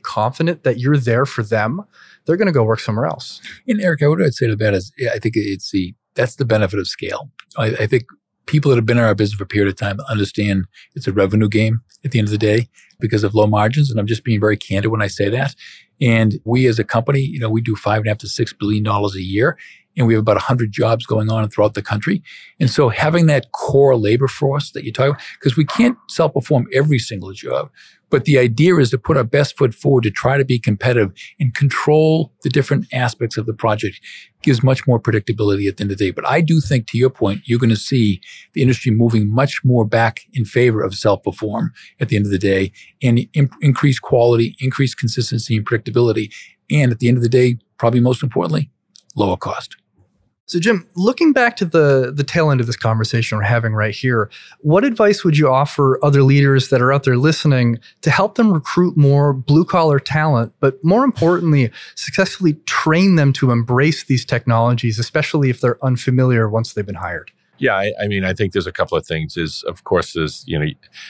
confident that you're there for them, they're going to go work somewhere else. And Eric, what I'd say to that is, yeah, I think it's the that's the benefit of scale. I, I think people that have been in our business for a period of time understand it's a revenue game at the end of the day because of low margins. And I'm just being very candid when I say that. And we as a company, you know, we do five and a half to six billion dollars a year. And we have about one hundred jobs going on throughout the country. And so having that core labor force that you talk about, because we can't self-perform every single job, but the idea is to put our best foot forward to try to be competitive and control the different aspects of the project gives much more predictability at the end of the day. But I do think, to your point, you're going to see the industry moving much more back in favor of self-perform at the end of the day and in- increase quality, increase consistency and predictability. And at the end of the day, probably most importantly, lower cost. So Jim, looking back to the, the tail end of this conversation we're having right here, what advice would you offer other leaders that are out there listening to help them recruit more blue-collar talent, but more importantly, successfully train them to embrace these technologies, especially if they're unfamiliar once they've been hired? Yeah, I, I mean, I think there's a couple of things. Is of course, is you know,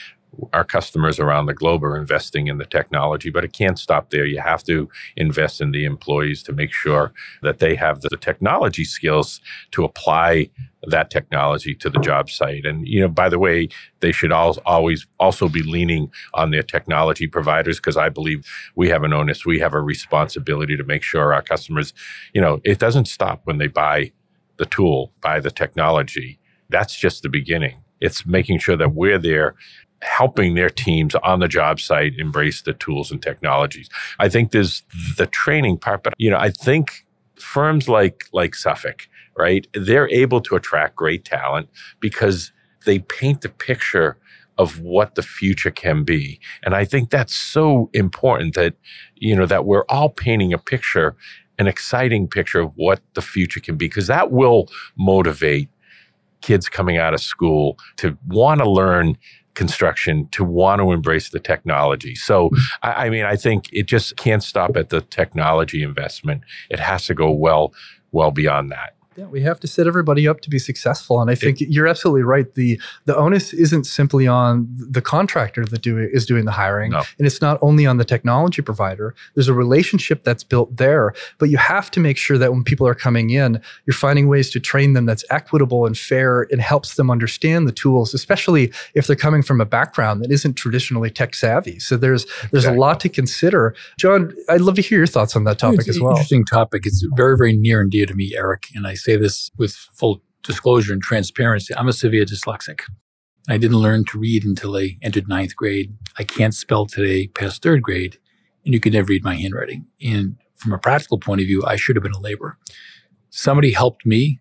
our customers around the globe are investing in the technology, but it can't stop there. You have to invest in the employees to make sure that they have the technology skills to apply that technology to the job site. And, you know, by the way, they should all, always also be leaning on their technology providers, because I believe we have an onus, we have a responsibility to make sure our customers, you know, it doesn't stop when they buy the tool, buy the technology. That's just the beginning. It's making sure that we're there helping their teams on the job site embrace the tools and technologies. I think there's the training part, but you know, I think firms like like Suffolk, right? They're able to attract great talent because they paint the picture of what the future can be. And I think that's so important that, you know, that we're all painting a picture, an exciting picture of what the future can be, because that will motivate kids coming out of school to want to learn construction, to want to embrace the technology. So, I, I mean, I think it just can't stop at the technology investment. It has to go well, well beyond that. Yeah, we have to set everybody up to be successful. And I think it, you're absolutely right. The the onus isn't simply on the contractor that do, is doing the hiring. No. And it's not only on the technology provider. There's a relationship that's built there. But you have to make sure that when people are coming in, you're finding ways to train them that's equitable and fair and helps them understand the tools, especially if they're coming from a background that isn't traditionally tech savvy. So there's there's exactly. a lot to consider. John, I'd love to hear your thoughts on that topic it's as an well. Interesting topic. It's very, very near and dear to me, Eric. And I say this with full disclosure and transparency. I'm a severe dyslexic. I didn't learn to read until I entered ninth grade. I can't spell today past third grade, and you can never read my handwriting. And from a practical point of view, I should have been a laborer. Somebody helped me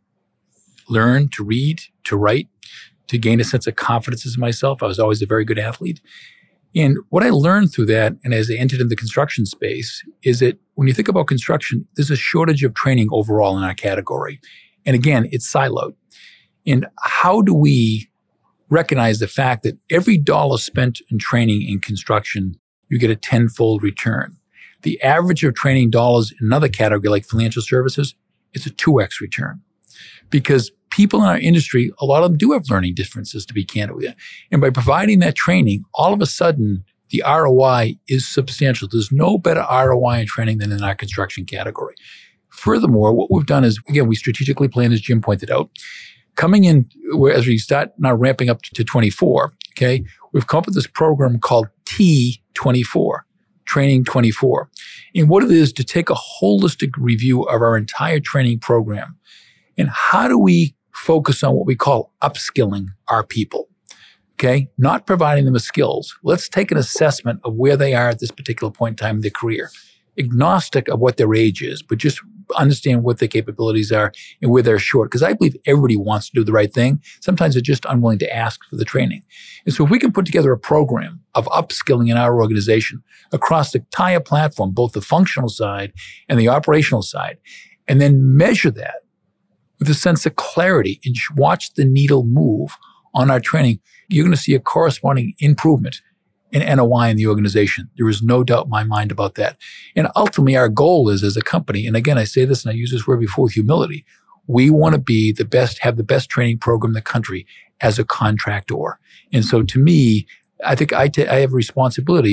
learn to read, to write, to gain a sense of confidence in myself. I was always a very good athlete. And what I learned through that, and as I entered in the construction space, is that when you think about construction, there's a shortage of training overall in our category. And again, it's siloed. And how do we recognize the fact that every dollar spent in training in construction, you get a tenfold return? The average of training dollars in another category like financial services, it's a two X return. Because people in our industry, a lot of them do have learning differences, to be candid with you. And by providing that training, all of a sudden, the R O I is substantial. There's no better R O I in training than in our construction category. Furthermore, what we've done is, again, we strategically planned, as Jim pointed out, coming in, as we start now ramping up to twenty-four, okay, we've come up with this program called T twenty-four, Training twenty-four. And what it is to take a holistic review of our entire training program. And how do we focus on what we call upskilling our people? Okay, not providing them with skills. Let's take an assessment of where they are at this particular point in time in their career, agnostic of what their age is, but just understand what their capabilities are and where they're short. Because I believe everybody wants to do the right thing. Sometimes they're just unwilling to ask for the training. And so if we can put together a program of upskilling in our organization across the entire platform, both the functional side and the operational side, and then measure that with a sense of clarity and watch the needle move on our training, you're going to see a corresponding improvement in N O I in the organization. There is no doubt in my mind about that. And ultimately, our goal is as a company, and again, I say this and I use this word before with humility, we want to be the best, have the best training program in the country as a contractor. And so to me, I think I, t- I have a responsibility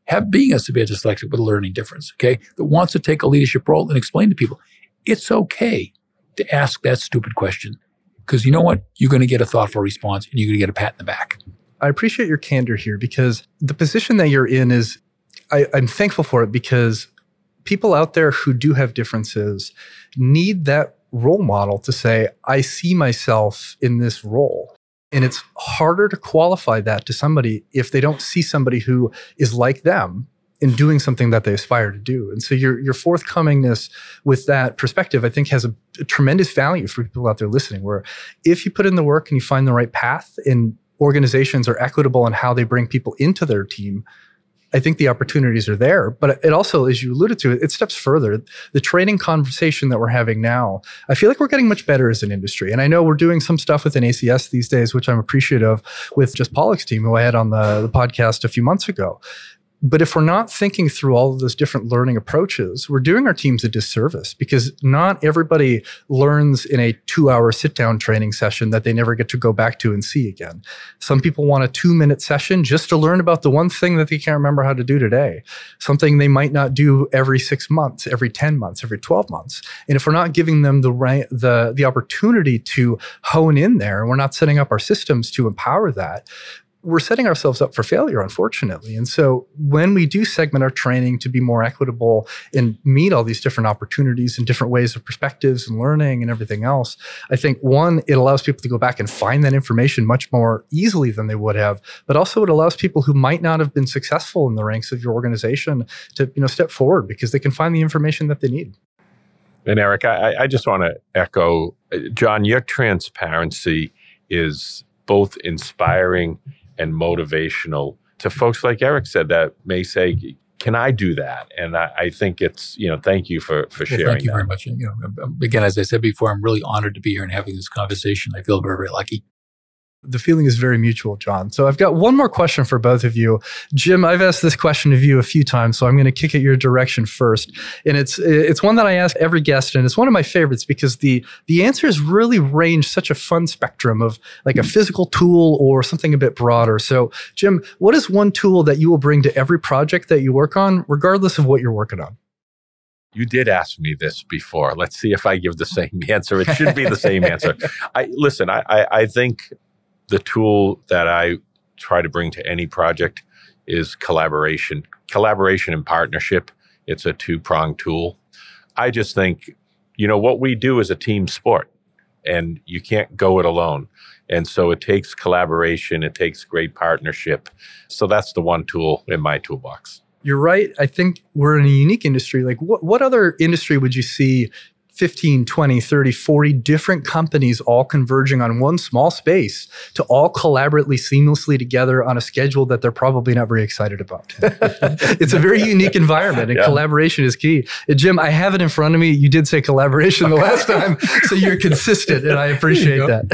have being a severe dyslexic with a learning difference, okay, that wants to take a leadership role and explain to people, it's okay to ask that stupid question. Because you know what? You're going to get a thoughtful response and you're going to get a pat in the back. I appreciate your candor here because the position that you're in is, I, I'm thankful for it because people out there who do have differences need that role model to say, I see myself in this role. And it's harder to qualify that to somebody if they don't see somebody who is like them in doing something that they aspire to do. And so your your forthcomingness with that perspective, I think, has a, a tremendous value for people out there listening, where if you put in the work and you find the right path and organizations are equitable in how they bring people into their team, I think the opportunities are there. But it also, as you alluded to, it steps further. The training conversation that we're having now, I feel like we're getting much better as an industry. And I know we're doing some stuff within A C S these days, which I'm appreciative with just Pollock's team, who I had on the, the podcast a few months ago. But if we're not thinking through all of those different learning approaches, we're doing our teams a disservice, because not everybody learns in a two-hour sit-down training session that they never get to go back to and see again. Some people want a two-minute session just to learn about the one thing that they can't remember how to do today, something they might not do every six months, every ten months, every twelve months. And if we're not giving them the right, the, the opportunity to hone in there, and we're not setting up our systems to empower that, we're setting ourselves up for failure, unfortunately. And so when we do segment our training to be more equitable and meet all these different opportunities and different ways of perspectives and learning and everything else, I think, one, it allows people to go back and find that information much more easily than they would have, but also it allows people who might not have been successful in the ranks of your organization to, you know, step forward because they can find the information that they need. And Eric, I, I just want to echo, John, your transparency is both inspiring and motivational to folks like Eric said that may say, can I do that? And I, I think it's, you know, thank you for, for sharing well, Thank you that. very much. You know, again, as I said before, I'm really honored to be here and having this conversation. I feel very, very lucky. The feeling is very mutual, John. So I've got one more question for both of you. Jim, I've asked this question of you a few times, so I'm going to kick it your direction first. And it's it's one that I ask every guest, and it's one of my favorites because the the answers really range such a fun spectrum of like a physical tool or something a bit broader. So Jim, what is one tool that you will bring to every project that you work on, regardless of what you're working on? You did ask me this before. Let's see if I give the same answer. It should be the same answer. I listen, I, I, I think the tool that I try to bring to any project is collaboration. Collaboration and partnership. It's a two-pronged tool. I just think, you know, what we do is a team sport, and you can't go it alone. And so it takes collaboration. It takes great partnership. So that's the one tool in my toolbox. You're right. I think we're in a unique industry. Like what, what other industry would you see fifteen, twenty, thirty, forty different companies all converging on one small space to all collaboratively, seamlessly together on a schedule that they're probably not very excited about? It's a very unique environment, and yeah. Collaboration is key. And Jim, I have it in front of me. You did say collaboration the last time, so you're consistent, and I appreciate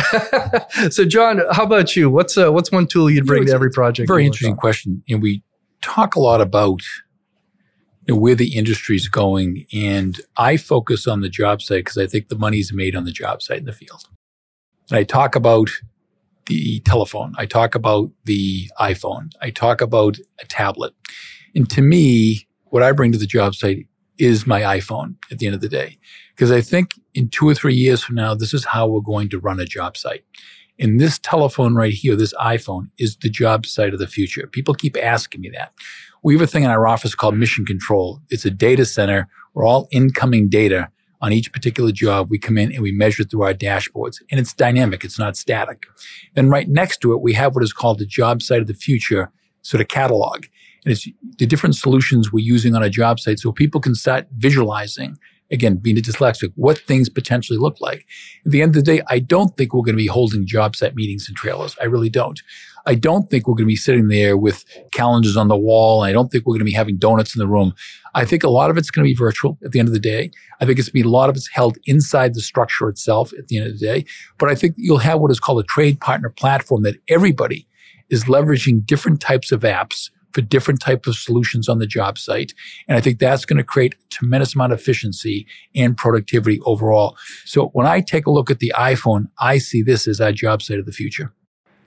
that. So John, how about you? What's uh, what's one tool you'd bring you know, to every project? Very interesting on? question. And we talk a lot about you know, where the industry is going. And I focus on the job site because I think the money's made on the job site in the field. And I talk about the telephone. I talk about the iPhone. I talk about a tablet. And to me, what I bring to the job site is my iPhone at the end of the day. Because I think in two or three years from now, this is how we're going to run a job site. And this telephone right here, this iPhone, is the job site of the future. People keep asking me that. We have a thing in our office called Mission Control. It's a data center where all incoming data on each particular job, we come in and we measure through our dashboards. And it's dynamic. It's not static. Then right next to it, we have what is called the job site of the future sort of catalog. And it's the different solutions we're using on a job site so people can start visualizing, again, being a dyslexic, what things potentially look like. At the end of the day, I don't think we're going to be holding job site meetings in trailers. I really don't. I don't think we're going to be sitting there with calendars on the wall. I don't think we're going to be having donuts in the room. I think a lot of it's going to be virtual at the end of the day. I think it's going to be a lot of it's held inside the structure itself at the end of the day. But I think you'll have what is called a trade partner platform that everybody is leveraging different types of apps for different types of solutions on the job site. And I think that's going to create a tremendous amount of efficiency and productivity overall. So when I take a look at the iPhone, I see this as our job site of the future. And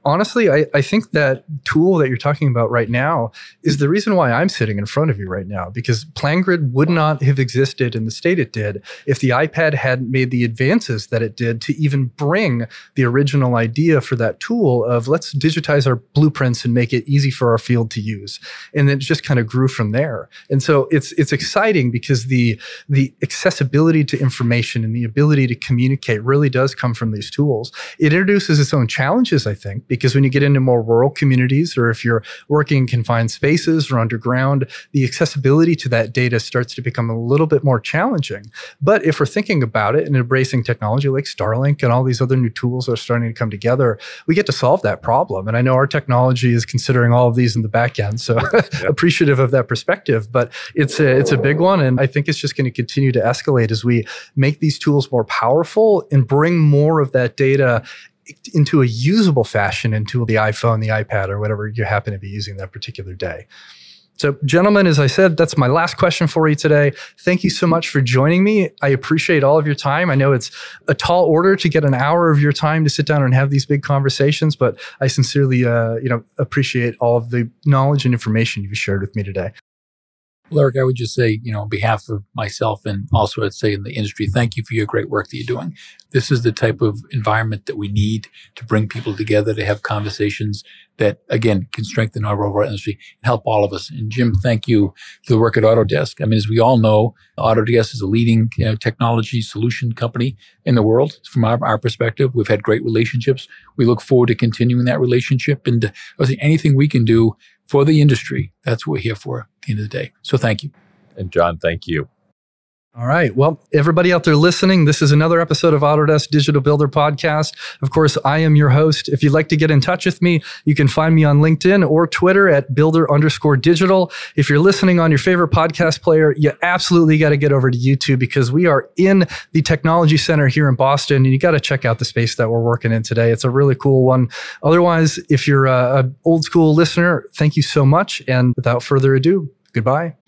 honestly, I, I think that tool that you're talking about right now is the reason why I'm sitting in front of you right now, because PlanGrid would not have existed in the state it did if the iPad hadn't made the advances that it did to even bring the original idea for that tool of let's digitize our blueprints and make it easy for our field to use. And then it just kind of grew from there. And so it's it's exciting because the the accessibility to information and the ability to communicate really does come from these tools. It introduces its own challenges, I think, because when you get into more rural communities or if you're working in confined spaces or underground, the accessibility to that data starts to become a little bit more challenging. But if we're thinking about it and embracing technology like Starlink and all these other new tools that are starting to come together, we get to solve that problem. And I know our technology is considering all of these in the back end, so yep. appreciative of that perspective. But it's a, it's a big one, and I think it's just going to continue to escalate as we make these tools more powerful and bring more of that data into a usable fashion into the iPhone, the iPad, or whatever you happen to be using that particular day. So, gentlemen, as I said, that's my last question for you today. Thank you so much for joining me. I appreciate all of your time. I know it's a tall order to get an hour of your time to sit down and have these big conversations, but I sincerely, uh, you know, appreciate all of the knowledge and information you've shared with me today. Well, Eric, I would just say, you know, on behalf of myself and also I'd say in the industry, thank you for your great work that you're doing. This is the type of environment that we need to bring people together, to have conversations that, again, can strengthen our overall industry and help all of us. And Jim, thank you for the work at Autodesk. I mean, as we all know, Autodesk is a leading you know, technology solution company in the world. From our, our perspective, we've had great relationships. We look forward to continuing that relationship and uh, anything we can do for the industry. That's what we're here for at the end of the day. So thank you. And John, thank you. All right. Well, everybody out there listening, this is another episode of Autodesk Digital Builder Podcast. Of course, I am your host. If you'd like to get in touch with me, you can find me on LinkedIn or Twitter at builder underscore digital. If you're listening on your favorite podcast player, you absolutely got to get over to YouTube because we are in the Technology Center here in Boston, and you got to check out the space that we're working in today. It's a really cool one. Otherwise, if you're a, a old school listener, thank you so much. And without further ado, goodbye.